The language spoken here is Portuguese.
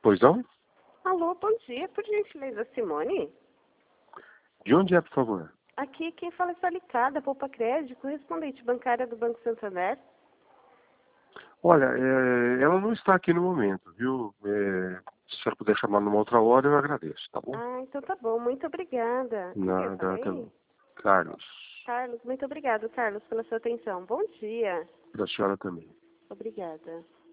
Pois não? Alô, bom dia, por gentileza, Simone? De onde é, por favor? Aqui quem fala é Salicada, Poupa Crédito, correspondente bancária do Banco Santander. Olha, ela não está aqui no momento, viu? Se a senhora puder chamar numa outra hora, eu agradeço, tá bom? Ah, então tá bom, muito obrigada. Com quem eu Nada, falei? Carlos. Carlos, muito obrigado, Carlos, pela sua atenção. Bom dia. Da senhora também. Obrigada.